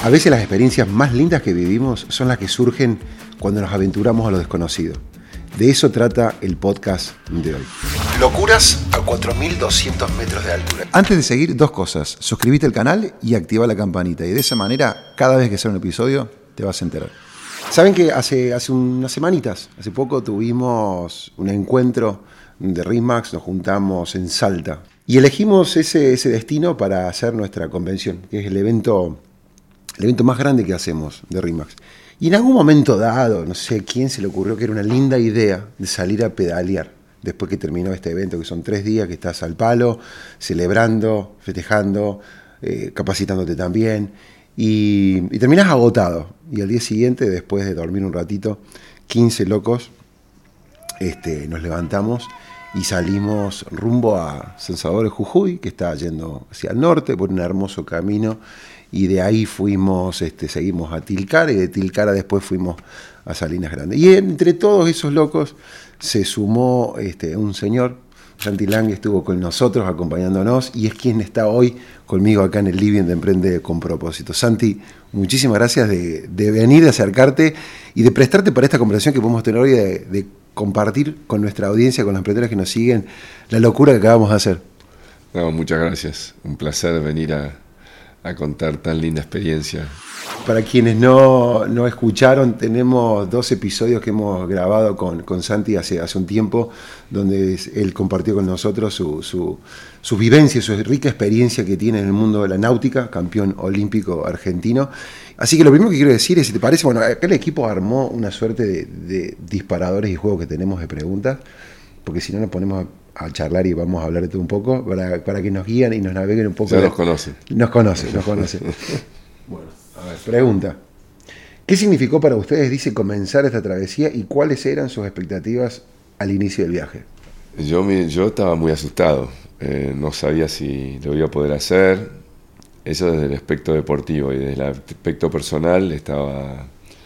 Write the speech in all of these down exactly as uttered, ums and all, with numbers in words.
A veces las experiencias más lindas que vivimos son las que surgen cuando nos aventuramos a lo desconocido. De eso trata el podcast de hoy. Locuras a cuatro mil doscientos metros de altura. Antes de seguir, dos cosas. Suscríbete al canal y activa la campanita. Y de esa manera, cada vez que sea un episodio, te vas a enterar. Saben que hace, hace unas semanitas, hace poco tuvimos un encuentro de RIMAX, nos juntamos en Salta. Y elegimos ese, ese destino para hacer nuestra convención, que es el evento, el evento más grande que hacemos de RIMAX. Y en algún momento dado, no sé quién se le ocurrió que era una linda idea de salir a pedalear. Después que terminó este evento, que son tres días que estás al palo, celebrando, festejando, eh, capacitándote también. Y, y terminás agotado. Y al día siguiente, después de dormir un ratito, quince locos, este, nos levantamos y salimos rumbo a San Salvador de Jujuy, que está yendo hacia el norte por un hermoso camino. Y de ahí fuimos, este, seguimos a Tilcara, y de Tilcara después fuimos a Salinas Grandes. Y entre todos esos locos se sumó este, un señor, Santi Lang, estuvo con nosotros acompañándonos y es quien está hoy conmigo acá en el living de Emprende con Propósito. Santi, muchísimas gracias de, de venir, de acercarte y de prestarte para esta conversación que podemos tener hoy, de, de compartir con nuestra audiencia, con los emprendedores que nos siguen, la locura que acabamos de hacer. No, muchas gracias. Un placer venir a, a contar tan linda experiencia. Para quienes no, no escucharon, tenemos dos episodios que hemos grabado con, con Santi hace, hace un tiempo, donde él compartió con nosotros su, su, su vivencia, su rica experiencia que tiene en el mundo de la náutica, campeón olímpico argentino. Así que lo primero que quiero decir es, si te parece, bueno, acá el equipo armó una suerte de, de disparadores y juegos que tenemos de preguntas, porque si no nos ponemos a, a charlar y vamos a hablar de todo un poco, para, para que nos guíen y nos naveguen un poco. Ya nos conocen. Nos conocen, nos conocen. Bueno, a ver, pregunta. ¿Qué significó para ustedes, dice, comenzar esta travesía y cuáles eran sus expectativas al inicio del viaje? Yo, me, yo estaba muy asustado. Eh, no sabía si lo iba a poder hacer. Eso desde el aspecto deportivo, y desde el aspecto personal estaba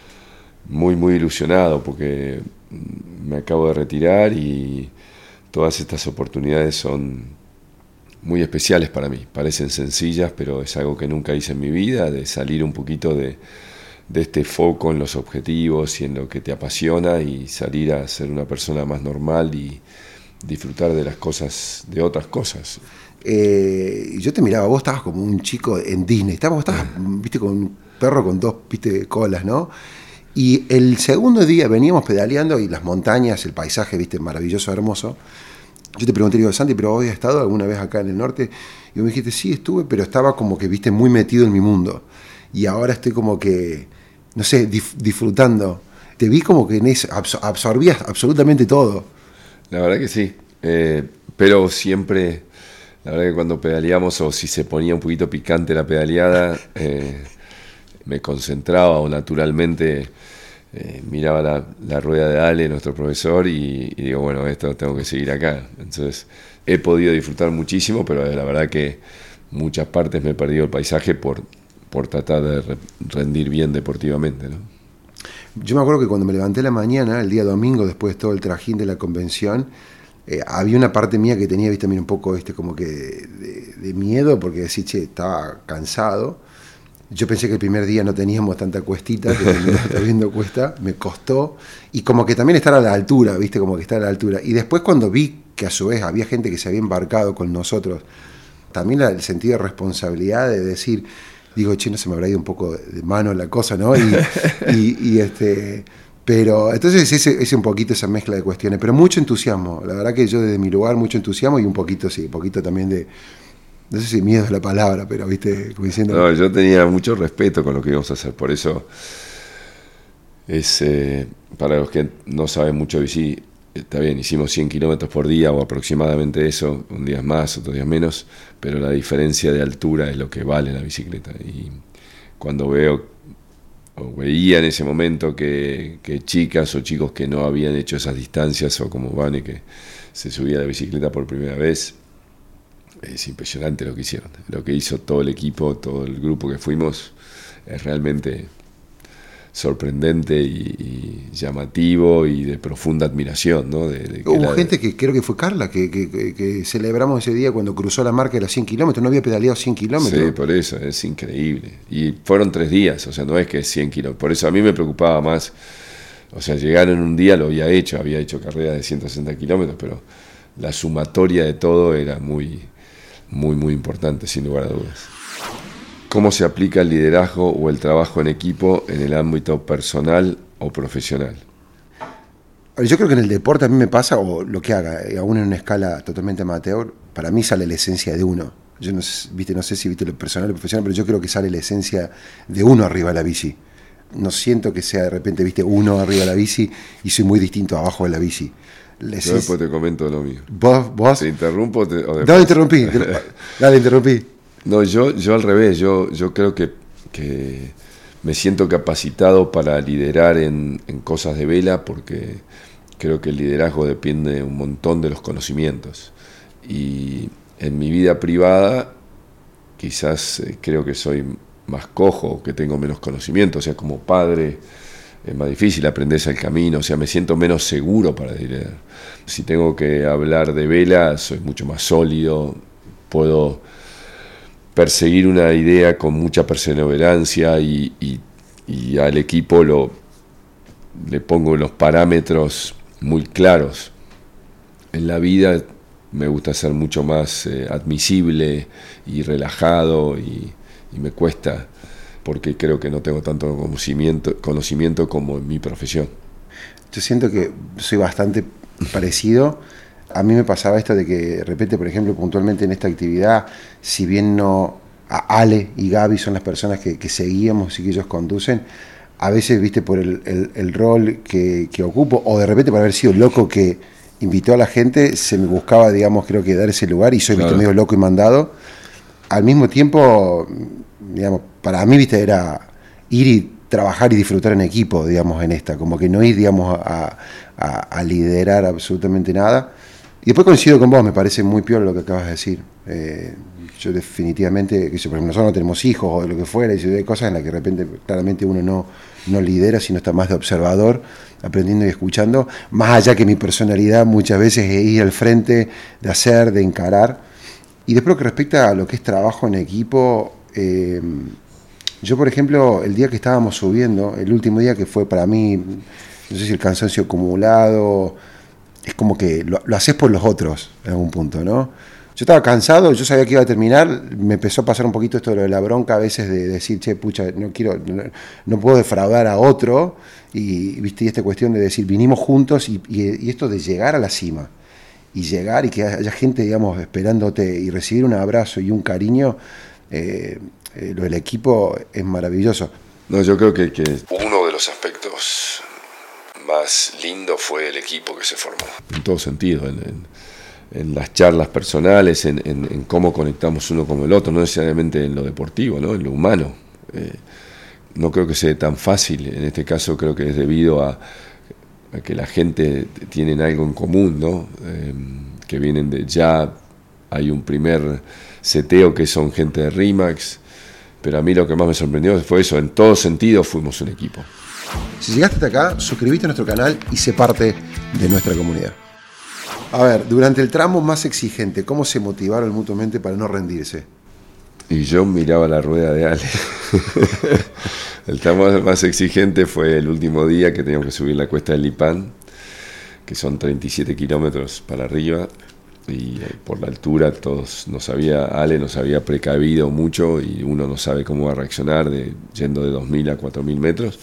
muy, muy ilusionado porque me acabo de retirar y todas estas oportunidades son muy especiales para mí. Parecen sencillas, pero es algo que nunca hice en mi vida, de salir un poquito de, de este foco en los objetivos y en lo que te apasiona y salir a ser una persona más normal y disfrutar de las cosas, de otras cosas. Eh, yo te miraba, vos estabas como un chico en Disney, estabas, estabas viste, con un perro con dos, viste, colas, ¿no? Y el segundo día veníamos pedaleando y las montañas, el paisaje, viste, maravilloso, hermoso. Yo te pregunté, digo, Santi, ¿pero hoy has estado alguna vez acá en el norte? Y me dijiste, sí, estuve, pero estaba como que, viste, muy metido en mi mundo. Y ahora estoy como que, no sé, dif- disfrutando. Te vi como que en eso, absor- absorbías absolutamente todo. La verdad que sí, eh, pero siempre, la verdad que cuando pedaleamos, o si se ponía un poquito picante la pedaleada, eh, me concentraba o naturalmente eh, miraba la, la rueda de Ale, nuestro profesor, y, y digo, bueno, esto tengo que seguir acá. Entonces he podido disfrutar muchísimo, pero la verdad que muchas partes me he perdido el paisaje por, por tratar de re, rendir bien deportivamente, ¿no? Yo me acuerdo que cuando me levanté la mañana, el día domingo, después de todo el trajín de la convención, eh, había una parte mía que tenía, viste, también un poco este, como que de, de miedo, porque decía, che, estaba cansado. Yo pensé que el primer día no teníamos tanta cuestita, que terminaba viendo cuesta, me costó, y como que también estar a la altura, viste, como que estar a la altura. Y después cuando vi que a su vez había gente que se había embarcado con nosotros, también la, el sentido de responsabilidad de decir, digo, che, no se me habrá ido un poco de mano la cosa, ¿no? Y, y, y este, pero entonces ese es un poquito esa mezcla de cuestiones, pero mucho entusiasmo. La verdad que yo desde mi lugar mucho entusiasmo y un poquito, sí, un poquito también de, no sé si miedo es la palabra, pero viste, como diciendo. No, yo tenía mucho respeto con lo que íbamos a hacer, por eso es, eh, para los que no saben mucho de bici, está bien, hicimos cien kilómetros por día o aproximadamente eso, un día más, otros días menos, pero la diferencia de altura es lo que vale la bicicleta. Y cuando veo, o veía en ese momento que, que chicas o chicos que no habían hecho esas distancias, o como Vane, que se subía a la bicicleta por primera vez, es impresionante lo que hicieron. Lo que hizo todo el equipo, todo el grupo que fuimos, es realmente sorprendente y, y llamativo y de profunda admiración, ¿no? De, de que Hubo la, gente que creo que fue Carla, que, que, que, que celebramos ese día cuando cruzó la marca de los cien kilómetros, no había pedaleado cien kilómetros. Sí, por eso, es increíble. Y fueron tres días, o sea, no es que cien kilómetros. Por eso a mí me preocupaba más, o sea, llegar en un día lo había hecho, había hecho carreras de ciento sesenta kilómetros, pero la sumatoria de todo era muy, muy, muy importante, sin lugar a dudas. ¿Cómo se aplica el liderazgo o el trabajo en equipo en el ámbito personal o profesional? Yo creo que en el deporte a mí me pasa, o lo que haga, aún en una escala totalmente amateur, para mí sale la esencia de uno. Yo no, viste, no sé si viste lo personal o profesional, pero yo creo que sale la esencia de uno arriba de la bici. No siento que sea de repente, viste, uno arriba de la bici y soy muy distinto abajo de la bici. La Yo después te comento lo mío. ¿Vos? vos? ¿Te interrumpo? O te, o no, interrumpí. Dale, interrumpí. No, yo, yo al revés, yo, yo creo que, que me siento capacitado para liderar en, en cosas de vela porque creo que el liderazgo depende un montón de los conocimientos. Y en mi vida privada quizás eh, creo que soy más cojo, que tengo menos conocimiento, o sea, como padre es más difícil, aprenderse el camino, o sea, me siento menos seguro para liderar. Si tengo que hablar de vela, soy mucho más sólido, puedo perseguir una idea con mucha perseverancia y, y, y al equipo lo, le pongo los parámetros muy claros. En la vida me gusta ser mucho más eh, admisible y relajado y, y me cuesta porque creo que no tengo tanto conocimiento, conocimiento como en mi profesión. Yo siento que soy bastante parecido. A mí me pasaba esto de que de repente, por ejemplo, puntualmente en esta actividad, si bien no a Ale y Gaby son las personas que, que seguíamos y que ellos conducen, a veces, viste, por el, el, el rol que, que ocupo, o de repente por haber sido el loco que invitó a la gente, se me buscaba, digamos, creo que dar ese lugar y soy, claro, viste, medio loco y mandado. Al mismo tiempo, digamos, para mí, viste, era ir y trabajar y disfrutar en equipo, digamos, en esta, como que no ir, digamos, a, a, a liderar absolutamente nada. Y después coincido con vos, me parece muy peor lo que acabas de decir. Eh, yo definitivamente, que yo, por ejemplo, nosotros no tenemos hijos o lo que fuera, y hay cosas en las que de repente claramente uno no, no lidera, sino está más de observador, aprendiendo y escuchando, más allá que mi personalidad muchas veces es ir al frente, de hacer, de encarar. Y después lo que respecta a lo que es trabajo en equipo, eh, yo por ejemplo, el día que estábamos subiendo, el último día que fue para mí, no sé si el cansancio acumulado, es como que lo, lo haces por los otros en algún punto, ¿no? Yo estaba cansado, yo sabía que iba a terminar, me empezó a pasar un poquito esto de la bronca a veces de decir, che, pucha, no quiero, no, no puedo defraudar a otro, y viste, y esta cuestión de decir, vinimos juntos, y, y, y esto de llegar a la cima, y llegar y que haya gente, digamos, esperándote, y recibir un abrazo y un cariño, eh, eh, lo del equipo es maravilloso. No, yo creo que, que uno de los aspectos más lindos fue el equipo que se formó, en todo sentido, en, en, en las charlas personales, en, en, en cómo conectamos uno con el otro, no necesariamente en lo deportivo, ¿no? En lo humano. Eh, no creo que sea tan fácil, en este caso creo que es debido a, a que la gente tiene algo en común, ¿no? Eh, que vienen de ya, hay un primer seteo que son gente de RIMAX, pero a mí lo que más me sorprendió fue eso, en todo sentido fuimos un equipo. Si llegaste hasta acá, suscríbete a nuestro canal y sé parte de nuestra comunidad. A ver, durante el tramo más exigente, ¿cómo se motivaron mutuamente para no rendirse? Y yo miraba la rueda de Ale. El tramo más exigente fue el último día que teníamos que subir la cuesta del Lipán, que son treinta y siete kilómetros para arriba, y por la altura todos nos había, Ale nos había precavido mucho y uno no sabe cómo va a reaccionar de, yendo de dos mil a cuatro mil metros.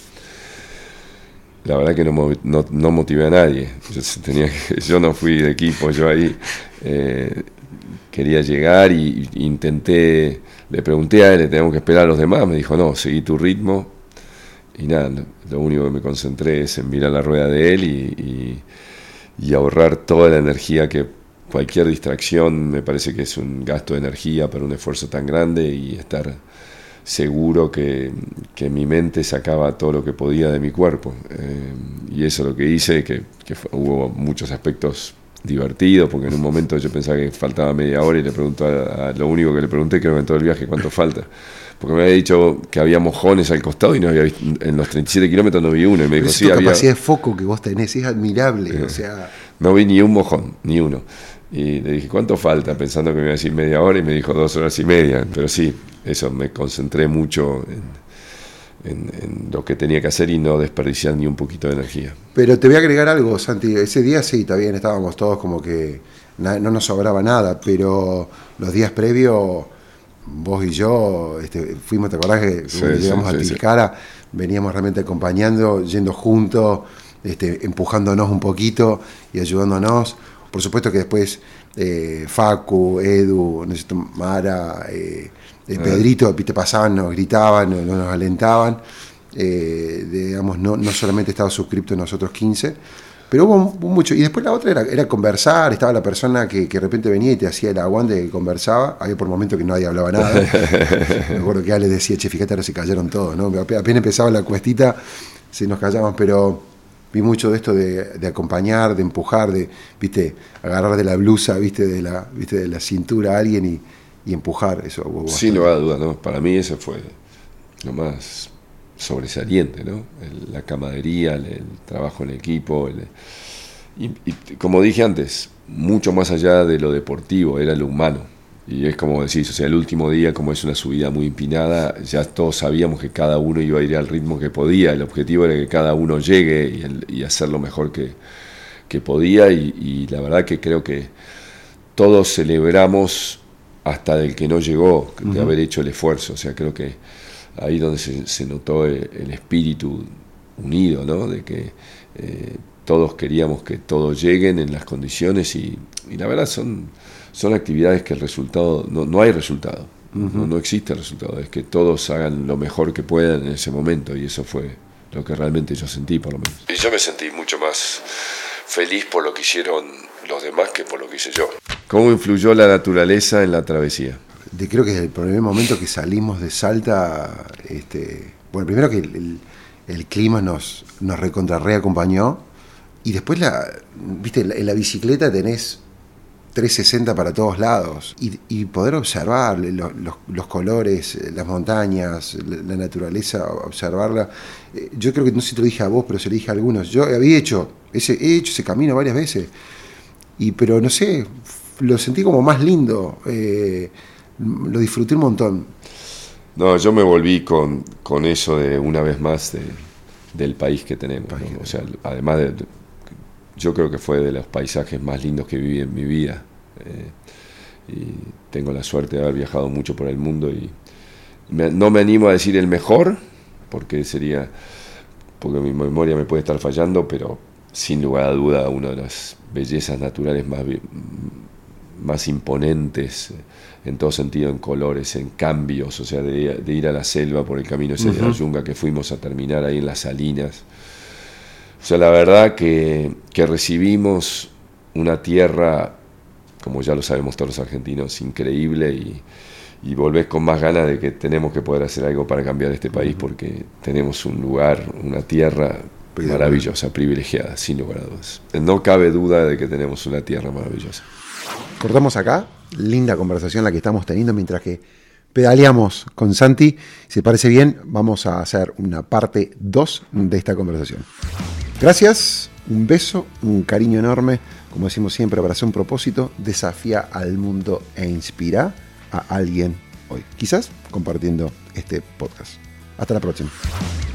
La verdad que no, no, no motivé a nadie. Yo, tenía que, yo no fui de equipo, yo ahí eh, quería llegar y, y intenté, le pregunté a él, tenemos que esperar a los demás, me dijo no, seguí tu ritmo. Y nada, lo único que me concentré es en mirar la rueda de él y, y, y ahorrar toda la energía que cualquier distracción me parece que es un gasto de energía para un esfuerzo tan grande, y estar seguro que, que mi mente sacaba todo lo que podía de mi cuerpo. Eh, y eso es lo que hice, que, que fue, hubo muchos aspectos divertido, porque en un momento yo pensaba que faltaba media hora y le pregunto a, a lo único que le pregunté, creo que en todo el viaje, ¿cuánto falta? Porque me había dicho que había mojones al costado y no había visto, en los treinta y siete kilómetros no vi uno. Y me dijo, sí, había. La capacidad había... de foco que vos tenés es admirable. Eh, o sea... No vi ni un mojón, ni uno. Y le dije, ¿cuánto falta? Pensando que me iba a decir media hora, y me dijo dos horas y media. Pero sí, eso, me concentré mucho en, en, en lo que tenía que hacer y no desperdiciar ni un poquito de energía. Pero te voy a agregar algo, Santi. Ese día sí, está bien, estábamos todos como que na- no nos sobraba nada, pero los días previos... Vos y yo este, fuimos, ¿te acordás que sí, llegamos sí, a sí, Tilcara? Sí. Veníamos realmente acompañando, yendo juntos, este, empujándonos un poquito y ayudándonos. Por supuesto que después eh, Facu, Edu, Mara, eh, eh, Pedrito, te pasaban, nos gritaban, nos, nos alentaban. Eh, digamos, no, no solamente estaba suscripto nosotros quince, pero hubo mucho. Y después la otra era, era conversar. Estaba la persona que, que de repente venía y te hacía el aguante, que conversaba. Había por momentos que nadie hablaba nada. Me acuerdo que Ale decía, che, fíjate, ahora se callaron todos, ¿no? Apenas empezaba la cuestita, se nos callaban, pero vi mucho de esto de, de acompañar, de empujar, de, viste, agarrar de la blusa, viste, de la, viste, de la cintura a alguien y, y empujar. Eso hubo bastante. Sin lugar a dudas, ¿no? Para mí eso fue lo más sobresaliente, ¿no? El, la camaradería, el, el trabajo en equipo, el, y, y como dije antes, mucho más allá de lo deportivo, era lo humano. Y es como decís, o sea, el último día, como es una subida muy empinada, ya todos sabíamos que cada uno iba a ir al ritmo que podía. El objetivo era que cada uno llegue y, el, y hacer lo mejor que, que podía. Y, y la verdad que creo que todos celebramos hasta del que no llegó, de uh-huh. haber hecho el esfuerzo. O sea, creo que ahí donde se, se notó el, el espíritu unido, ¿no? De que eh, todos queríamos que todos lleguen en las condiciones y, y la verdad son, son actividades que el resultado, no, no hay resultado, uh-huh. no, no existe resultado, es que todos hagan lo mejor que puedan en ese momento y eso fue lo que realmente yo sentí, por lo menos. Y yo me sentí mucho más feliz por lo que hicieron los demás que por lo que hice yo. ¿Cómo influyó la naturaleza en la travesía? De, creo que desde el primer momento que salimos de Salta, este, bueno, primero que el, el, el clima nos, nos recontra reacompañó y después, la, viste, en la, en la bicicleta tenés trescientos sesenta para todos lados y, y poder observar los, los, los colores, las montañas, la, la naturaleza, observarla. Eh, yo creo que no sé si te lo dije a vos, pero se lo dije a algunos. Yo había hecho ese, he hecho ese camino varias veces, y, pero no sé, lo sentí como más lindo. Eh, Lo disfruté un montón. No, yo me volví con, con eso de una vez más de, del país que tenemos, país ¿no? que o sea, además de, de, yo creo que fue de los paisajes más lindos que viví en mi vida. Eh, y tengo la suerte de haber viajado mucho por el mundo y me, no me animo a decir el mejor, porque sería, porque mi memoria me puede estar fallando, pero sin lugar a duda una de las bellezas naturales más, más imponentes en todo sentido, en colores, en cambios, o sea, de, de ir a la selva por el camino ese uh-huh. de la Yunga que fuimos a terminar ahí en las salinas. O sea, la verdad que, que recibimos una tierra, como ya lo sabemos todos los argentinos, increíble y, y volvés con más ganas de que tenemos que poder hacer algo para cambiar este país uh-huh. porque tenemos un lugar, una tierra maravillosa, privilegiada, sin lugar a dudas. No cabe duda de que tenemos una tierra maravillosa. Cortamos acá, linda conversación la que estamos teniendo mientras que pedaleamos con Santi. Si te parece bien, vamos a hacer una parte dos de esta conversación. Gracias, un beso, un cariño enorme. Como decimos siempre, para hacer un propósito, desafía al mundo e inspira a alguien hoy. Quizás compartiendo este podcast. Hasta la próxima.